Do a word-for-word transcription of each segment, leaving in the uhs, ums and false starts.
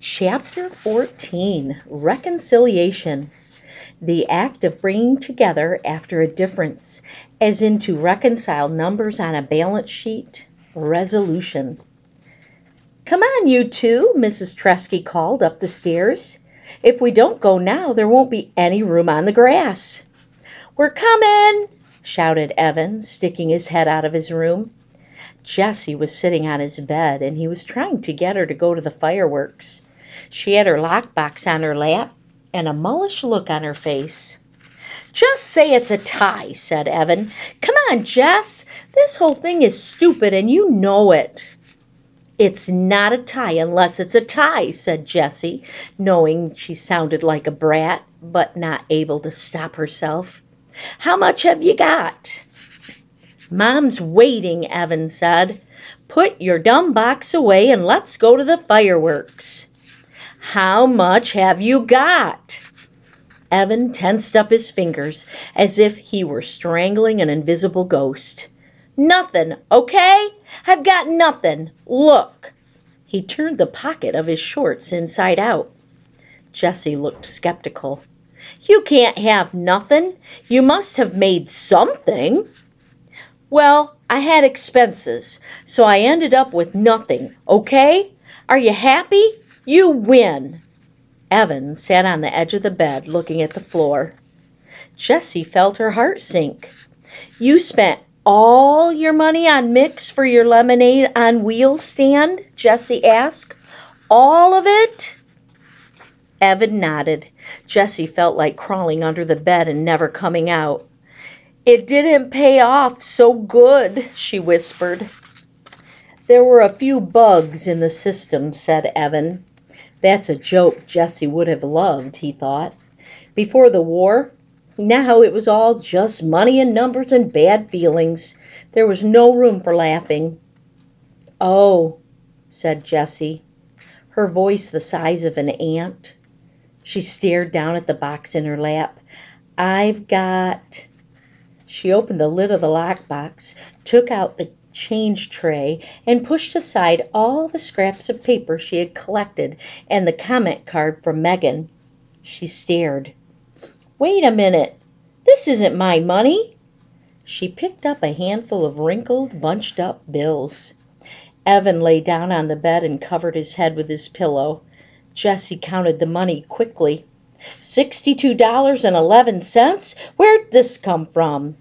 Chapter fourteen, Reconciliation. The act of bringing together after a difference, as in to reconcile numbers on a balance sheet. Resolution. "Come on, you two," Missus Tresky called up the stairs. "If we don't go now, there won't be any room on the grass." "We're coming," shouted Evan, sticking his head out of his room. Jessie was sitting on his bed, and he was trying to get her to go to the fireworks. She had her lockbox on her lap and a mullish look on her face. "Just say it's a tie," said Evan. "Come on, Jess. This whole thing is stupid, and you know it." "It's not a tie unless it's a tie," said Jessie, knowing she sounded like a brat, but not able to stop herself. "How much have you got?" "Mom's waiting," Evan said. "Put your dumb box away and let's go to the fireworks." "How much have you got?" Evan tensed up his fingers as if he were strangling an invisible ghost. "Nothing, okay? I've got nothing. Look." He turned the pocket of his shorts inside out. Jessie looked skeptical. "You can't have nothing. You must have made something." "Well, I had expenses, so I ended up with nothing, okay? Are you happy? You win." Evan sat on the edge of the bed looking at the floor. Jessie felt her heart sink. "You spent all your money on mix for your lemonade on wheels stand?" Jessie asked. "All of it?" Evan nodded. Jessie felt like crawling under the bed and never coming out. "It didn't pay off so good," she whispered. "There were a few bugs in the system," said Evan. That's a joke Jessie would have loved, he thought. Before the war, now it was all just money and numbers and bad feelings. There was no room for laughing. "Oh," said Jessie, her voice the size of an ant. She stared down at the box in her lap. "I've got..." She opened the lid of the lockbox, took out the change tray, and pushed aside all the scraps of paper she had collected and the comment card from Megan. She stared. "Wait a minute. This isn't my money." She picked up a handful of wrinkled, bunched-up bills. Evan lay down on the bed and covered his head with his pillow. Jessie counted the money quickly. Sixty-two dollars and eleven cents? Where'd this come from?"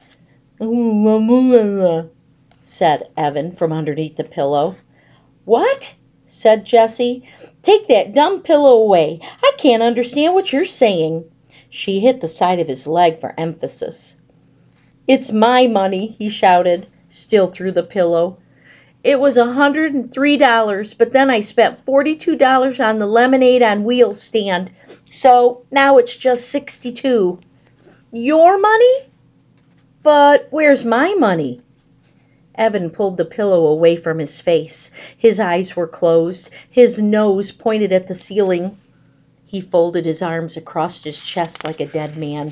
said Evan from underneath the pillow. "What?" said Jessie. "Take that dumb pillow away. I can't understand what you're saying." She hit the side of his leg for emphasis. "It's my money," he shouted, still through the pillow. "It was a hundred and three dollars, but then I spent forty-two dollars on the lemonade on wheels stand, so now it's just sixty-two. Your money? But where's my money?" Evan pulled the pillow away from his face. His eyes were closed. His nose pointed at the ceiling. He folded his arms across his chest like a dead man.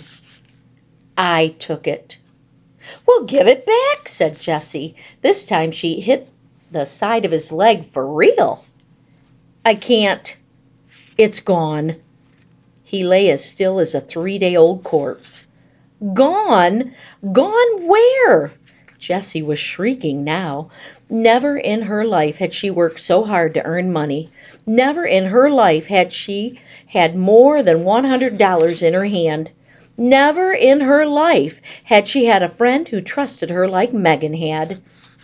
"I took it." "Well, give it back," said Jessie. This time she hit the side of his leg for real. "I can't. It's gone." He lay as still as a three-day-old corpse. "Gone? Gone where?" Jessie was shrieking now. Never in her life had she worked so hard to earn money. Never in her life had she had more than one hundred dollars in her hand. Never in her life had she had a friend who trusted her like Megan had.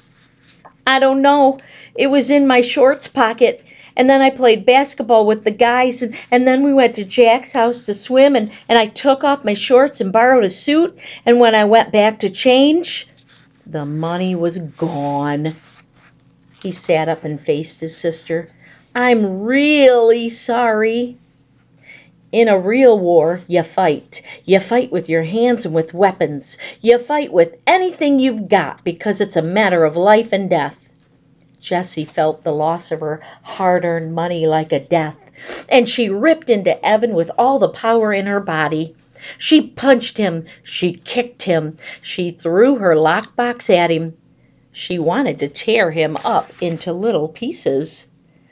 "I don't know. It was in my shorts pocket. And then I played basketball with the guys, and, and then we went to Jack's house to swim, and, and I took off my shorts and borrowed a suit, and when I went back to change, the money was gone." He sat up and faced his sister. "I'm really sorry." In a real war, you fight. You fight with your hands and with weapons. You fight with anything you've got because it's a matter of life and death. Jessie felt the loss of her hard-earned money like a death, and she ripped into Evan with all the power in her body. She punched him. She kicked him. She threw her lockbox at him. She wanted to tear him up into little pieces.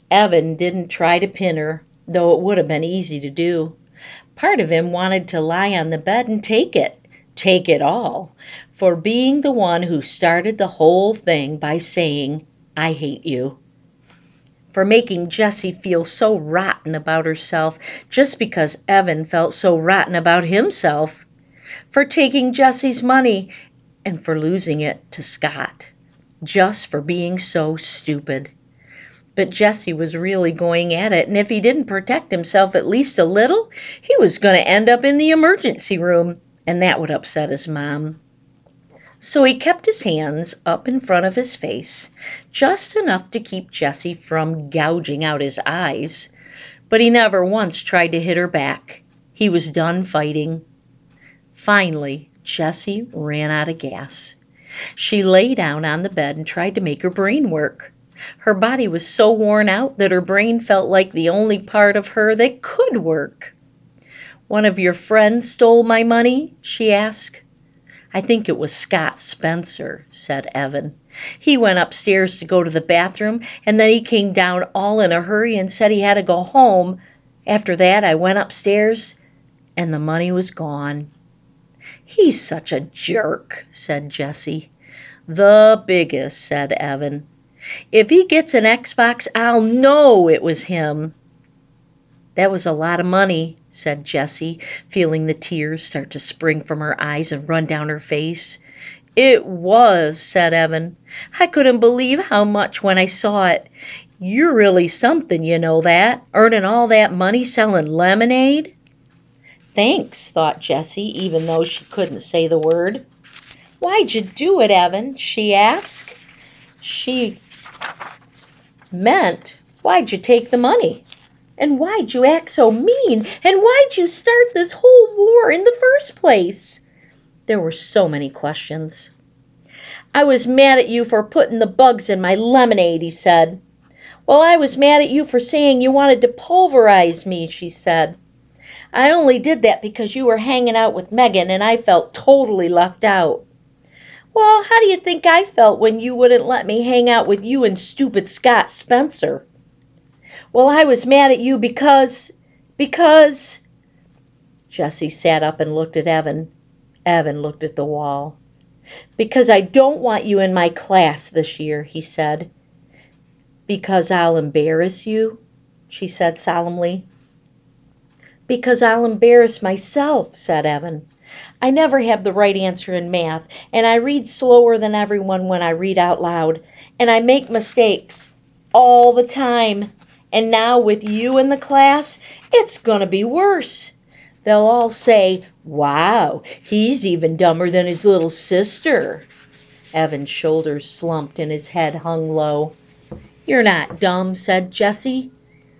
Evan didn't try to pin her, though it would have been easy to do. Part of him wanted to lie on the bed and take it, take it all, for being the one who started the whole thing by saying, "I hate you." For making Jessie feel so rotten about herself just because Evan felt so rotten about himself. For taking Jessie's money and for losing it to Scott, just for being so stupid. But Jessie was really going at it, and if he didn't protect himself at least a little, he was going to end up in the emergency room, and that would upset his mom. So he kept his hands up in front of his face, just enough to keep Jessie from gouging out his eyes. But he never once tried to hit her back. He was done fighting. Finally, Jessie ran out of gas. She lay down on the bed and tried to make her brain work. Her body was so worn out that her brain felt like the only part of her that could work. "One of your friends stole my money?" she asked. "I think it was Scott Spencer," said Evan. "He went upstairs to go to the bathroom, and then he came down all in a hurry and said he had to go home. After that, I went upstairs, and the money was gone." "He's such a jerk," said Jessie. "The biggest," said Evan. "If he gets an Xbox, I'll know it was him." "That was a lot of money," said Jessie, feeling the tears start to spring from her eyes and run down her face. "It was," said Evan. "I couldn't believe how much when I saw it. You're really something, you know that, earning all that money selling lemonade." "Thanks," thought Jessie, even though she couldn't say the word. "Why'd you do it, Evan?" she asked. She meant, why'd you take the money? And why'd you act so mean? And why'd you start this whole war in the first place? There were so many questions. "I was mad at you for putting the bugs in my lemonade," he said. "Well, I was mad at you for saying you wanted to pulverize me," she said. "I only did that because you were hanging out with Megan and I felt totally left out." "Well, how do you think I felt when you wouldn't let me hang out with you and stupid Scott Spencer?" "Well, I was mad at you because, because..." Jessie sat up and looked at Evan. Evan looked at the wall. "Because I don't want you in my class this year," he said. "Because I'll embarrass you," she said solemnly. "Because I'll embarrass myself," said Evan. "I never have the right answer in math, and I read slower than everyone when I read out loud, and I make mistakes all the time. And now with you in the class, it's going to be worse. They'll all say, 'Wow, he's even dumber than his little sister.'" Evan's shoulders slumped and his head hung low. "You're not dumb," said Jessie.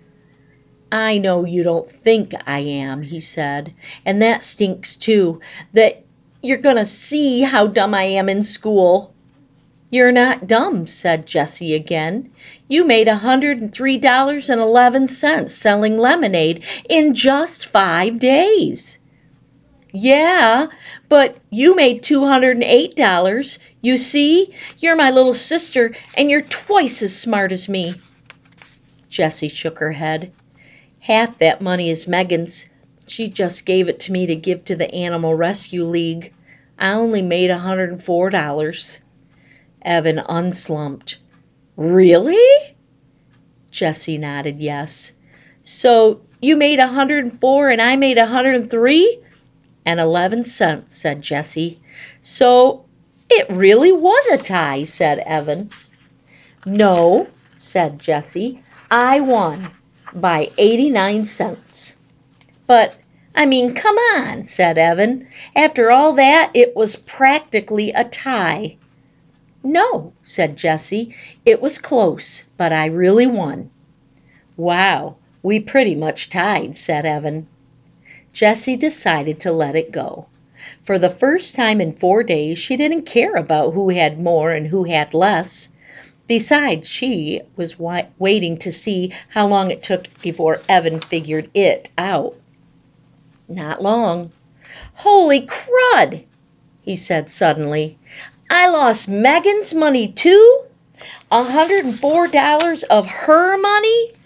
"I know you don't think I am," he said, "and that stinks too, that you're going to see how dumb I am in school." "You're not dumb," said Jessie again. "You made one hundred three dollars and eleven cents selling lemonade in just five days." "Yeah, but you made two hundred eight dollars. You see, you're my little sister, and you're twice as smart as me." Jessie shook her head. "Half that money is Megan's. She just gave it to me to give to the Animal Rescue League. I only made one hundred four dollars. Evan unslumped. "Really?" Jessie nodded yes. "So you made one hundred four and I made one hundred three? And eleven cents, said Jessie. "So it really was a tie," said Evan. "No," said Jessie. "I won by eighty-nine cents. "But, I mean, come on," said Evan. "After all that, it was practically a tie." "No," said Jessie. "It was close, but I really won." "Wow, we pretty much tied," said Evan. Jessie decided to let it go. For the first time in four days, she didn't care about who had more and who had less. Besides, she was wa- waiting to see how long it took before Evan figured it out. Not long. "Holy crud!" he said suddenly. "I lost Megan's money too? one hundred four dollars of her money?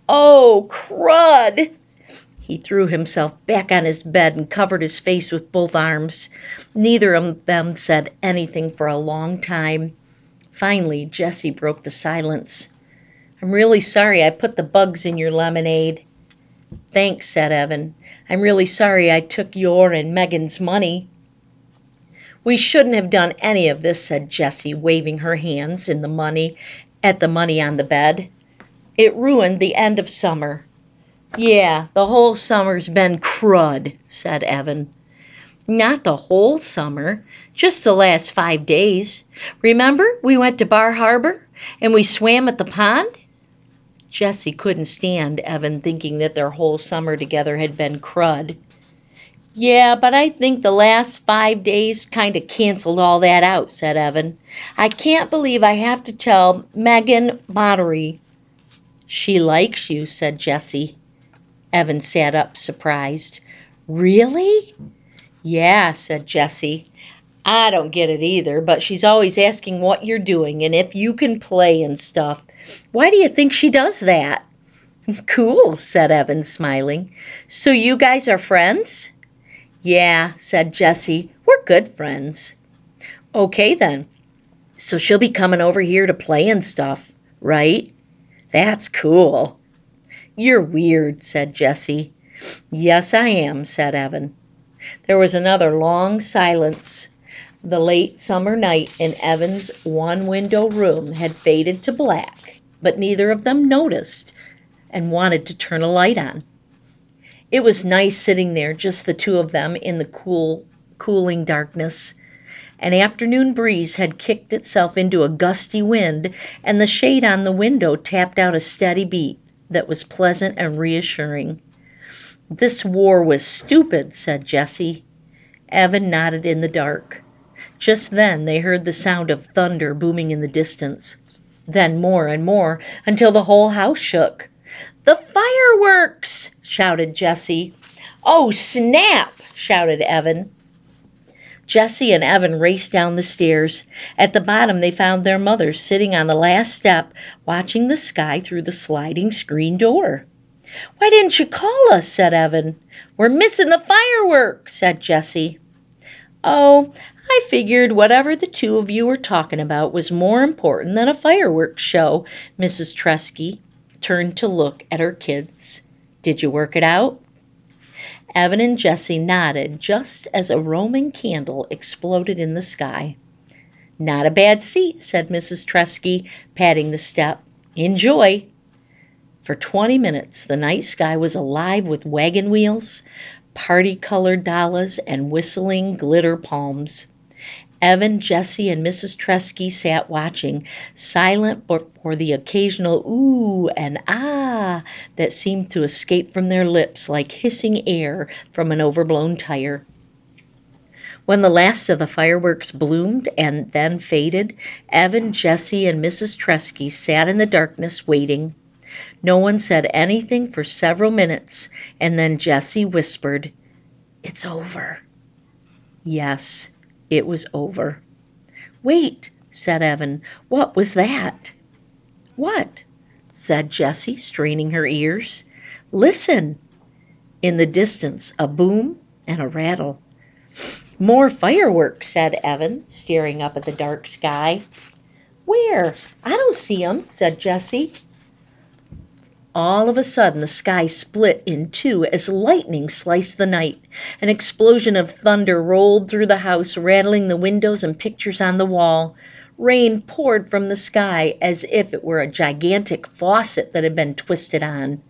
Oh, crud! He threw himself back on his bed and covered his face with both arms. Neither of them said anything for a long time. Finally, Jessie broke the silence. "I'm really sorry I put the bugs in your lemonade." "Thanks," said Evan. "I'm really sorry I took your and Megan's money." "We shouldn't have done any of this," said Jessie, waving her hands in the money at the money on the bed. "It ruined the end of summer." "Yeah, the whole summer's been crud," said Evan. "Not the whole summer, just the last five days. Remember, we went to Bar Harbor and we swam at the pond?" Jessie couldn't stand Evan thinking that their whole summer together had been crud. "Yeah, but I think the last five days kind of canceled all that out," said Evan. "I can't believe I have to tell Megan Montery." "She likes you," said Jessie. Evan sat up, surprised. "Really?" "Yeah," said Jessie. "I don't get it either, but she's always asking what you're doing and if you can play and stuff. Why do you think she does that?" "Cool," said Evan, smiling. "So you guys are friends?" "Yeah," said Jessie. "We're good friends." "Okay, then. So she'll be coming over here to play and stuff, right?" "That's cool." "You're weird," said Jessie. "Yes, I am," said Evan. There was another long silence. The late summer night in Evan's one-window room had faded to black, but neither of them noticed and wanted to turn a light on. It was nice sitting there, just the two of them, in the cool, cooling darkness. An afternoon breeze had kicked itself into a gusty wind, and the shade on the window tapped out a steady beat that was pleasant and reassuring. "This war was stupid," said Jessie. Evan nodded in the dark. Just then they heard the sound of thunder booming in the distance. Then more and more, until the whole house shook. "The fireworks!" shouted Jessie. "Oh, snap!" shouted Evan. Jessie and Evan raced down the stairs. At the bottom they found their mother sitting on the last step, watching the sky through the sliding screen door. "Why didn't you call us?" said Evan. "We're missing the fireworks," said Jessie. "Oh, I figured whatever the two of you were talking about was more important than a fireworks show." Missus Tresky turned to look at her kids. "Did you work it out?" Evan and Jessie nodded just as a Roman candle exploded in the sky. "Not a bad seat," said Missus Tresky, patting the step. "Enjoy." For twenty minutes the night sky was alive with wagon wheels, party-colored dollars, and whistling glitter palms. Evan, Jessie, and Missus Tresky sat watching, silent but for the occasional ooh and ah that seemed to escape from their lips like hissing air from an overblown tire. When the last of the fireworks bloomed and then faded, Evan, Jessie, and Missus Tresky sat in the darkness waiting. No one said anything for several minutes, and then Jessie whispered, "It's over." Yes, it was over. "Wait," said Evan. "What was that?" "What?" said Jessie, straining her ears. "Listen." In the distance, a boom and a rattle. "More fireworks," said Evan, staring up at the dark sky. "Where? I don't see 'em," said Jessie. All of a sudden the sky split in two as lightning sliced the night. An explosion of thunder rolled through the house, rattling the windows and pictures on the wall. Rain poured from the sky as if it were a gigantic faucet that had been twisted on.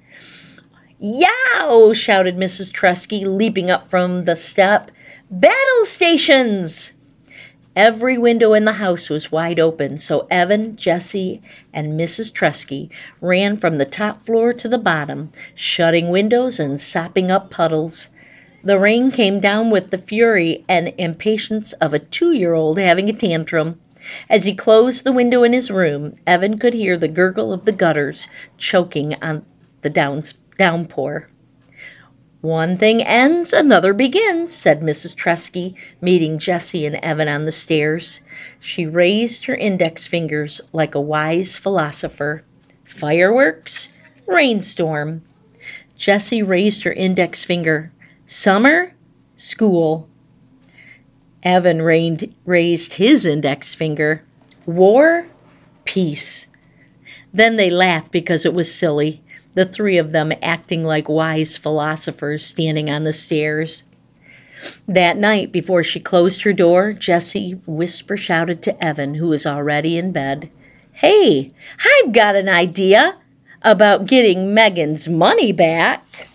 "Yow!" shouted Missus Tresky, leaping up from the step. "Battle stations!" Every window in the house was wide open, so Evan, Jessie, and Missus Tresky ran from the top floor to the bottom, shutting windows and sopping up puddles. The rain came down with the fury and impatience of a two-year-old having a tantrum. As he closed the window in his room, Evan could hear the gurgle of the gutters choking on the downs- downpour. "One thing ends, another begins," said Missus Tresky, meeting Jessie and Evan on the stairs. She raised her index fingers like a wise philosopher. "Fireworks? Rainstorm. Jessie raised her index finger. Summer, school. Evan rained, raised his index finger. War, peace. Then they laughed because it was silly, the three of them acting like wise philosophers standing on the stairs. That night, before she closed her door, Jessie whisper shouted to Evan, who was already in bed, "Hey, I've got an idea about getting Megan's money back."